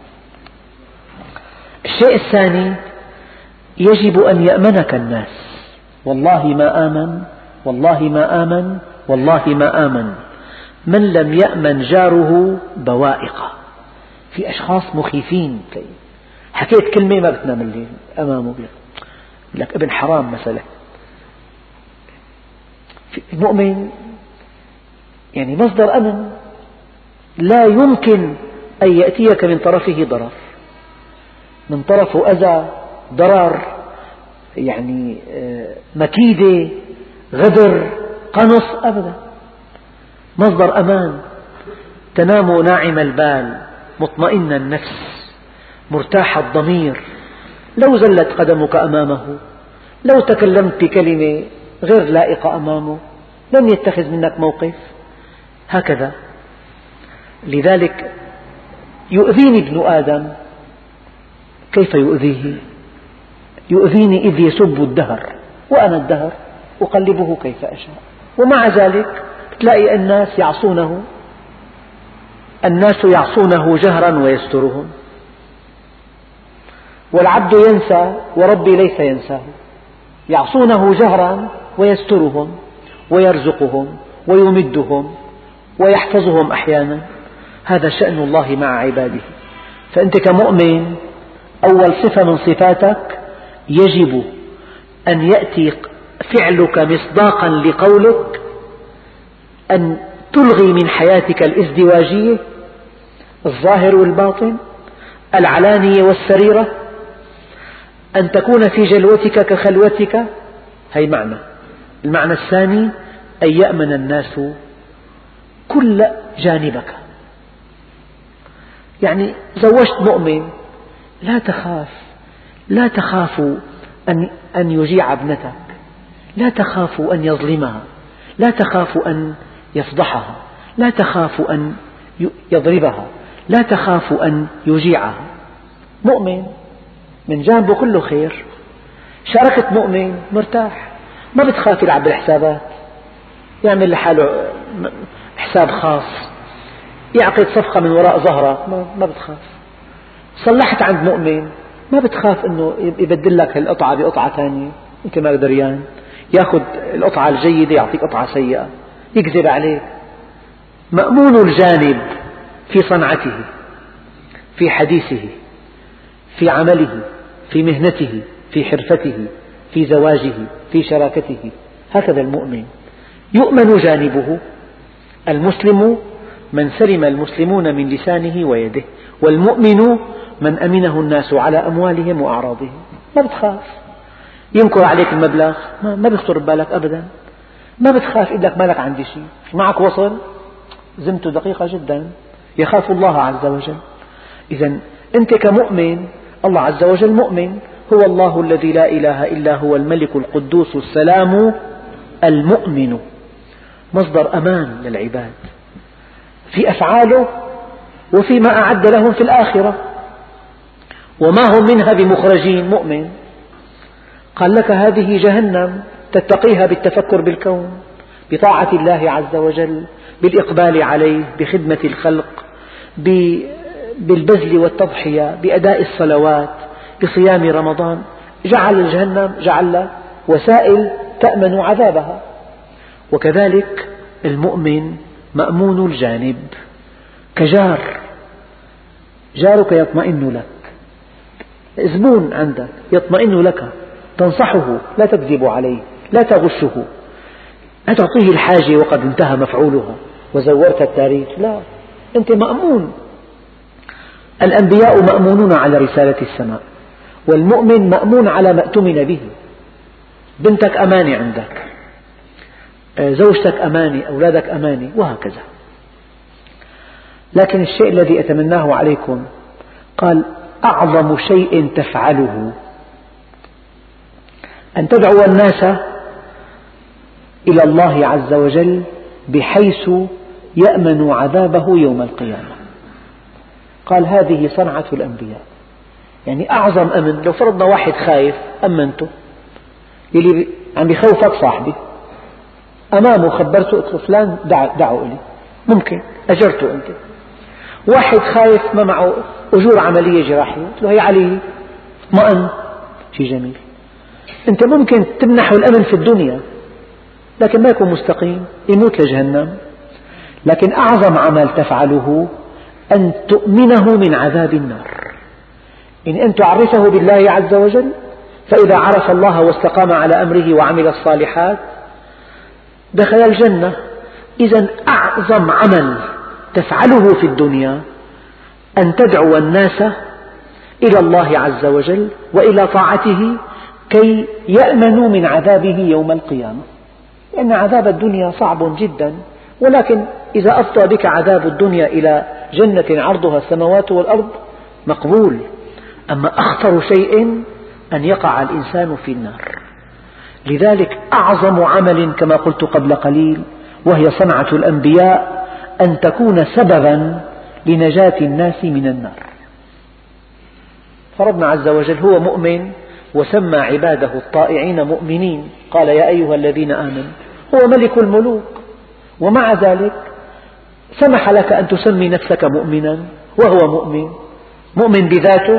الشيء الثاني، يجب أن يأمنك الناس. والله ما آمن، والله ما آمن، والله ما آمن من لم يأمن جاره بوائقه. في أشخاص مخيفين، حكيت كلمة ما بتنام الليل أمامه، لك ابن حرام مثلا. المؤمن يعني مصدر أمن، لا يمكن أن يأتيك من طرفه ضرر، من طرفه أذى، ضرر، يعني مكيدة، غدر، قنص، أبدا. مصدر أمان. تنام ناعم البال، مطمئن النفس، مرتاح الضمير. لو زلت قدمك أمامه، لو تكلمت بكلمة غير لائقة أمامه، لن يتخذ منك موقف. هكذا. لذلك يؤذيني ابن آدم. كيف يؤذيه؟ يؤذيني إذ يسب الدهر، وأنا الدهر أقلبه كيف أشاء. ومع ذلك تلاقي الناس يعصونه، الناس يعصونه جهرا ويسترهم، والعبد ينسى وربي ليس ينساه. يعصونه جهرا ويسترهم ويرزقهم ويمدهم ويحفظهم أحيانا. هذا شأن الله مع عباده. فأنت كمؤمن أول صفة من صفاتك يجب أن يأتي فعلك مصداقا لقولك، أن تلغي من حياتك الازدواجية، الظاهر والباطن، العلانية والسريرة، أن تكون في جلوتك كخلوتك. هي معنى. المعنى الثاني أن يأمن الناس كل جانبك. يعني زوجت مؤمن، لا تخاف، لا تخاف أن أن يجيع ابنتك، لا تخاف أن يظلمها، لا تخاف أن يفضحها، لا تخاف أن يضربها، لا تخاف أن يجيعها. مؤمن من جانبه كله خير. شاركت مؤمن مرتاح، ما بتخاف يلعب بالحسابات، يعمل لحاله حساب خاص، يعقد صفقة من وراء ظهرك، ما بتخاف. صلحت عند مؤمن، ما بتخاف أنه يبدل لك القطعة بقطعة ثانية أنت ما دريان، يأخذ القطعة الجيدة يعطيك قطعة سيئة، يكذب عليك. مأمون الجانب في صنعته، في حديثه، في عمله، في مهنته، في حرفته، في زواجه، في شراكته. هكذا المؤمن يؤمن جانبه. المسلم من سلم المسلمون من لسانه ويده، والمؤمن من أمنه الناس على أموالهم وأعراضهم. ما بتخاف ينكر عليك المبلغ، ما بيخطر ببالك أبدا، ما بتخاف إنك مالك عندي شيء، معك وصل، زمته دقيقة جدا. يخاف الله عز وجل. إذا أنت كمؤمن، الله عز وجل مؤمن، هو الله الذي لا إله إلا هو الملك القدوس السلام المؤمن. مصدر أمان للعباد في أفعاله وفيما أعد لهم في الآخرة، وما هم منها بمخرجين. مؤمن قال لك هذه جهنم تتقيها بالتفكر بالكون، بطاعة الله عز وجل، بالإقبال عليه، بخدمة الخلق، بالبذل والتضحية، بأداء الصلوات، بصيام رمضان. جعل الجهنم جعل وسائل تأمن عذابها. وكذلك المؤمن مأمون الجانب، كجار، جارك يطمئن لك، زبون عندك يطمئن لك، تنصحه، لا تكذب عليه، لا تغشه، لا تعطيه الحاجة وقد انتهى مفعولها وزورت التاريخ، لا، أنت مأمون. الأنبياء مأمونون على رسالة السماء، والمؤمن مأمون على ما اؤتمن به. بنتك أمانة عندك، زوجتك أمانة، أولادك أمانة، وهكذا. لكن الشيء الذي أتمناه عليكم، قال أعظم شيء تفعله أن تدعو الناس إلى الله عز وجل بحيث يأمن عذابه يوم القيامة. قال هذه صنعة الأنبياء. يعني أعظم أمن، لو فرضنا واحد خايف أمنته، يلي عم يخوفك صاحبي، أمامه خبرته قلت له فلان دعوا إلي، ممكن أجرته أنت. واحد خايف ما معه أجور عملية جراحية، قلت له هي عليه، اطمئن، شيء جميل. أنت ممكن تمنحه الأمن في الدنيا لكن ما يكون مستقيم، يموت لجهنم. لكن أعظم عمل تفعله أن تؤمنه من عذاب النار، إن أن تعرفه بالله عز وجل، فإذا عرف الله واستقام على أمره وعمل الصالحات دخل الجنة. إذا أعظم عمل تفعله في الدنيا أن تدعو الناس إلى الله عز وجل وإلى طاعته كي يأمنوا من عذابه يوم القيامة، لأن عذاب الدنيا صعب جدا، ولكن إذا أفضى بك عذاب الدنيا إلى جنة عرضها السماوات والأرض مقبول. أما أخطر شيء أن يقع الإنسان في النار. لذلك أعظم عمل كما قلت قبل قليل وهي صنعة الأنبياء أن تكون سببا لنجاة الناس من النار. فربنا عز وجل هو مؤمن وسمى عباده الطائعين مؤمنين، قال يا أيها الذين آمنوا، هو ملك الملوك، ومع ذلك سمح لك أن تسمي نفسك مؤمنا وهو مؤمن. مؤمن بذاته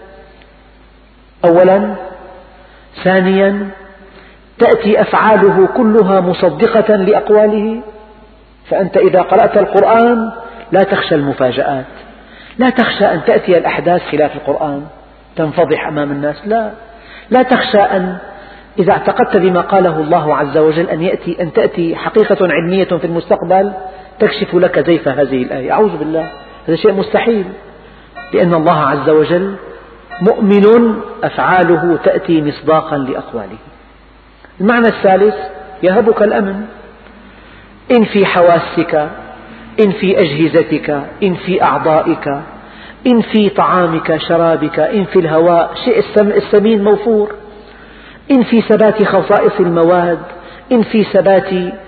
أولا، ثانيا تأتي أفعاله كلها مصدقة لأقواله، فأنت إذا قرأت القرآن لا تخشى المفاجآت، لا تخشى أن تأتي الأحداث خلاف القرآن تنفضح أمام الناس، لا لا تخشى أن إذا اعتقدت بما قاله الله عز وجل أن يأتي أن تأتي حقيقة علمية في المستقبل تكشف لك زيف هذه الآية، أعوذ بالله، هذا شيء مستحيل، لأن الله عز وجل مؤمن أفعاله تأتي مصداقا لأقواله. المعنى الثالث يهبك الأمن، إن في حواسك، إن في أجهزتك، إن في أعضائك، إن في طعامك شرابك، إن في الهواء، شيء الثمين موفور، إن في ثبات خصائص المواد، إن في ثبات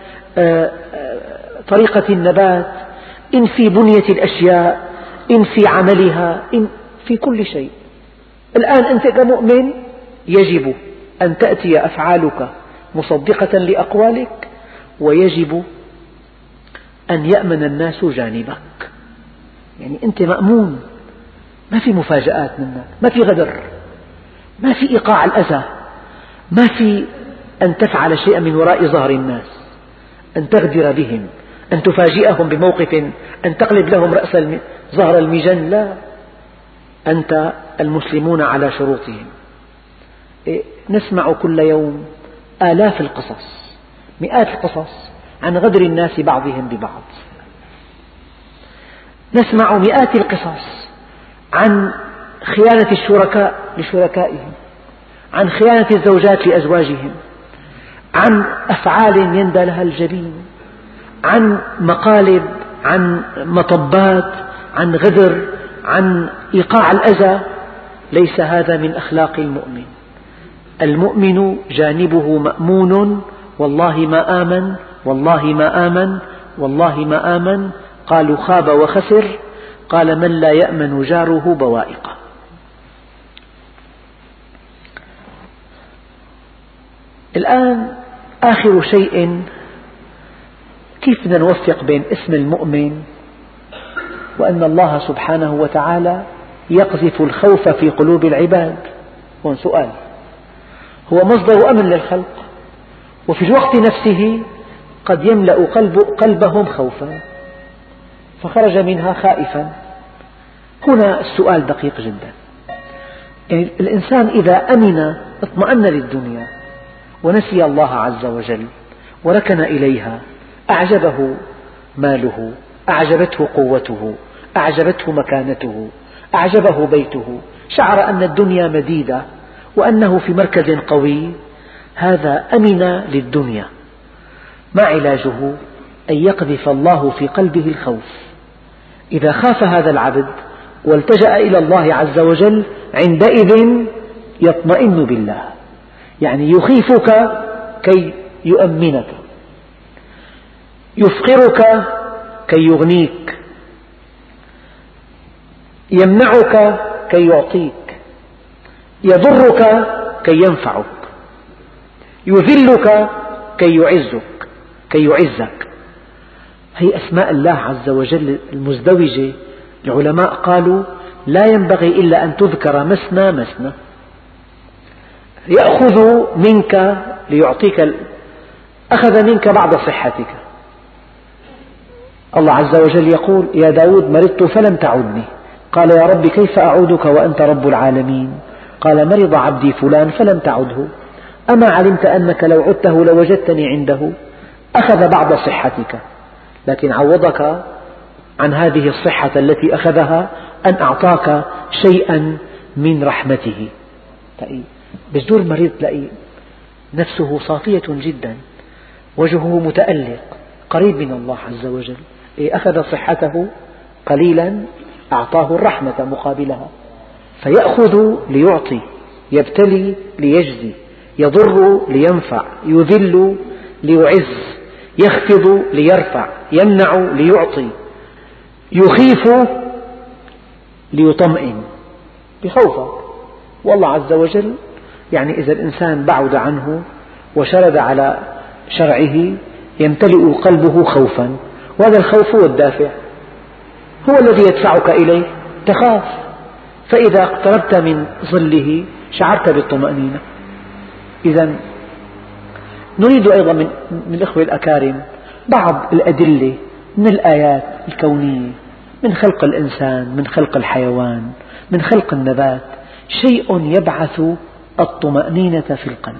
طريقة النبات، إن في بنية الأشياء، إن في عملها، إن في كل شيء. الآن أنت كمؤمن يجب أن تأتي أفعالك مصدقة لأقوالك، ويجب أن يأمن الناس جانبك، يعني أنت مأمون، ما في مفاجآت منك، ما في غدر، ما في إيقاع الأذى، ما في أن تفعل شيئا من وراء ظهر الناس، أن تغدر بهم، أن تفاجئهم بموقف، أن تقلب لهم رأس ظهر المجن، لا، أنت المسلمون على شروطهم. نسمع كل يوم آلاف القصص، مئات القصص عن غدر الناس بعضهم ببعض، نسمع مئات القصص عن خيانة الشركاء لشركائهم، عن خيانة الزوجات لأزواجهم، عن أفعال يندى لها الجبين، عن مقالب، عن مطبات، عن غدر، عن إيقاع الأذى. ليس هذا من أخلاق المؤمن. المؤمن جانبه مأمون، والله ما آمن، والله ما آمن، والله ما آمن. قالوا خاب وخسر، قال من لا يأمن جاره بوائقه. الآن آخر شيء، كيف بدنا نوفق بين اسم المؤمن وأن الله سبحانه وتعالى يقذف الخوف في قلوب العباد؟ هون سؤال. هو مصدر أمن للخلق، وفي الوقت نفسه قد يملأ قلب قلبهم خوفا فخرج منها خائفا. هنا السؤال دقيق جدا، يعني الإنسان إذا أمن اطمأن للدنيا ونسي الله عز وجل وركن إليها، أعجبه ماله، أعجبته قوته، أعجبته مكانته، أعجبه بيته، شعر أن الدنيا مديدة وأنه في مركز قوي، هذا أمن للدنيا. ما علاجه؟ أن يقذف الله في قلبه الخوف. إذا خاف هذا العبد والتجأ إلى الله عز وجل عندئذ يطمئن بالله، يعني يخيفك كي يؤمنك، يفقرك كي يغنيك، يمنعك كي يعطيك، يضرك كي ينفعك، يذلك كي يعزك، كي يعزك. هي أسماء الله عز وجل المزدوجة، العلماء قالوا لا ينبغي إلا أن تذكر مثنى مثنى. يأخذ منك ليعطيك، أخذ منك بعد صحتك. الله عز وجل يقول: يا داود مرضت فلم تعدني، قال: يا رب كيف أعودك وأنت رب العالمين؟ قال: مرض عبدي فلان فلم تعده، أما علمت أنك لو عدته لوجدتني عنده؟ أخذ بعض صحتك، لكن عوضك عن هذه الصحة التي أخذها أن أعطاك شيئا من رحمته. بجدور المريض تلاقي نفسه صافية جدا، وجهه متألق قريب من الله عز وجل. أخذ صحته قليلا أعطاه الرحمة مقابلها. فيأخذ ليعطي، يبتلي ليجزي، يضر لينفع، يذل ليعز، يخفض ليرفع، يمنع ليعطي، يخيف ليطمئن. بخوفك، والله عز وجل يعني إذا الإنسان بعد عنه وشرد على شرعه يمتلئ قلبه خوفا، وهذا الخوف هو الدافع، هو الذي يدفعك إليه، تخاف، فإذا اقتربت من ظله شعرت بالطمأنينة. إذا نريد أيضا من, من الأخوة الأكارم بعض الأدلة من الآيات الكونية، من خلق الإنسان، من خلق الحيوان، من خلق النبات، شيء يبعث الطمأنينة في القلب.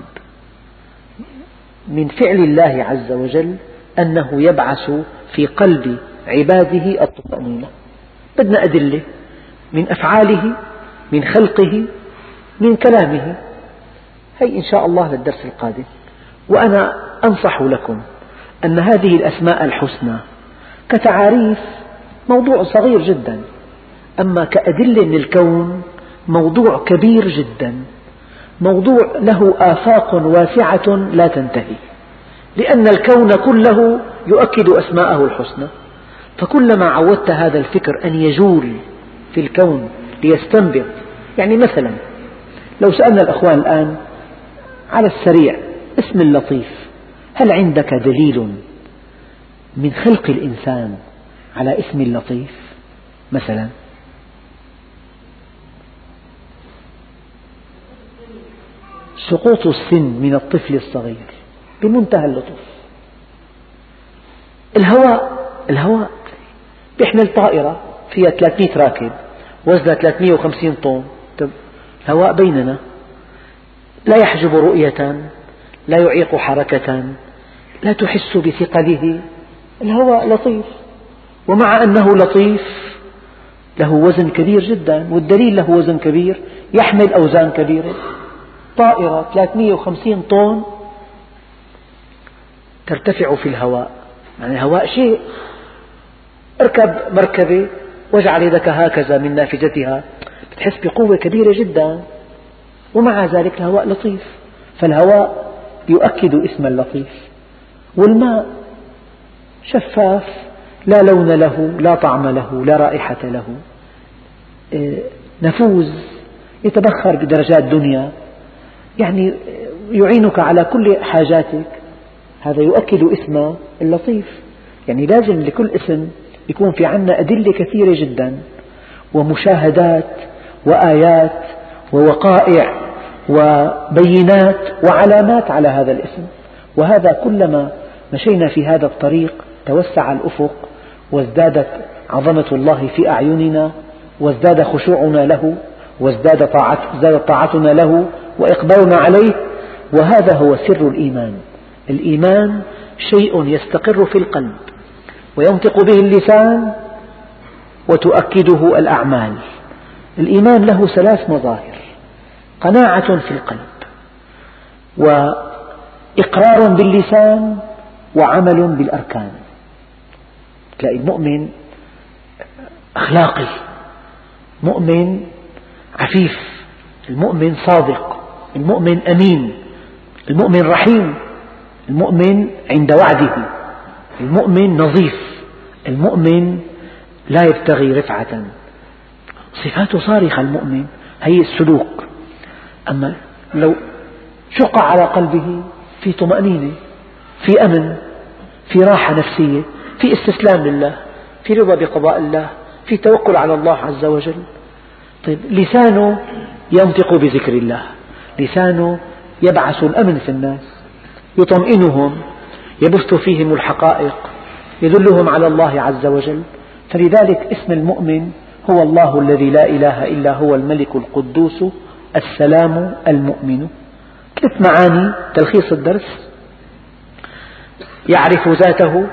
من فعل الله عز وجل أنه يبعث في قلب عباده الطمأنينة. بدنا أدلة من أفعاله، من خلقه، من كلامه. هي إن شاء الله للدرس القادم. وأنا أنصح لكم أن هذه الأسماء الحسنى كتعاريف موضوع صغير جدا، أما كأدلة من الكون موضوع كبير جدا، موضوع له آفاق واسعة لا تنتهي، لأن الكون كله يؤكد أسماءه الحسنى. فكلما عودت هذا الفكر أن يجول في الكون ليستنبط، يعني مثلا لو سألنا الأخوان الآن على السريع اسم اللطيف، هل عندك دليل من خلق الإنسان على اسم اللطيف؟ مثلا سقوط السن من الطفل الصغير بمنتهى اللطف. الهواء الهواء يحمل طائرة فيها ثلاثمئة راكب وزنها ثلاثمئة وخمسين طن، الهواء بيننا لا يحجب رؤية، لا يعيق حركة، لا تحس بثقله. الهواء لطيف، ومع أنه لطيف له وزن كبير جدا، والدليل له وزن كبير يحمل أوزان كبيرة. طائرة ثلاثمئة وخمسين طن ترتفع في الهواء، يعني الهواء شيء. اركب مركبة واجعل يدك هكذا من نافذتها تحس بقوة كبيرة جدا، ومع ذلك الهواء لطيف. فالهواء يؤكد اسم اللطيف. والماء شفاف لا لون له، لا طعم له، لا رائحة له، نفوذ يتبخر بدرجات دنيا، يعني يعينك على كل حاجاتك. هذا يؤكد اسم اللطيف. يعني لازم لكل اسم يكون في عنا أدلة كثيرة جدا، ومشاهدات وآيات ووقائع وبينات وعلامات على هذا الاسم. وهذا كلما مشينا في هذا الطريق توسع الأفق، وازدادت عظمة الله في أعيننا، وازداد خشوعنا له، وازداد ازدادت طاعتنا له وإقبالنا عليه. وهذا هو سر الإيمان. الإيمان شيء يستقر في القلب وينطق به اللسان وتؤكده الأعمال. الإيمان له ثلاث مظاهر: قناعة في القلب، وإقرار باللسان، وعمل بالأركان. تلاقي المؤمن أخلاقي، مؤمن عفيف، المؤمن صادق، المؤمن أمين، المؤمن رحيم، المؤمن عند وعده، المؤمن نظيف، المؤمن لا يبتغي رفعة. صفاته صارخة المؤمن، هي السلوك. أما لو شق على قلبه في طمأنينة، في أمن، في راحة نفسية، في استسلام لله، في رضا بقضاء الله، في توكل على الله عز وجل. طيب لسانه ينطق بذكر الله، لسانه يبعث الأمن في الناس، يطمئنهم، يبث فيهم الحقائق، يدلهم على الله عز وجل. فلذلك اسم المؤمن هو الله الذي لا إله إلا هو الملك القدوس السلام المؤمن. ثلاث معاني تلخيص الدرس: يعرف ذاته،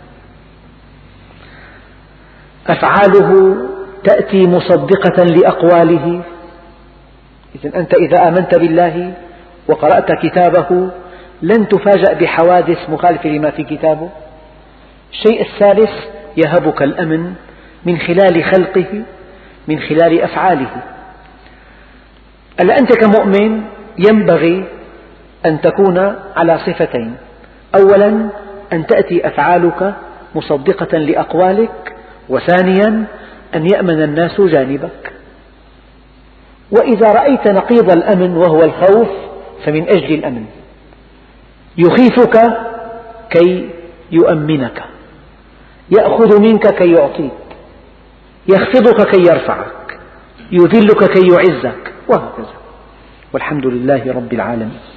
أفعاله تأتي مصدقة لأقواله. إذن أنت إذا آمنت بالله وقرأت كتابه لن تفاجأ بحوادث مخالفة لما في كتابه. الشيء الثالث: يهبك الأمن من خلال خلقه، من خلال أفعاله. ألا أنت كمؤمن ينبغي أن تكون على صفتين: أولا أن تأتي أفعالك مصدقة لأقوالك، وثانيا أن يأمن الناس جانبك. وإذا رأيت نقيض الأمن وهو الخوف فمن أجل الأمن، يخيفك كي يؤمنك، يأخذ منك كي يعطيك، يخفضك كي يرفعك، يذلك كي يعزك، وهكذا. والحمد لله رب العالمين.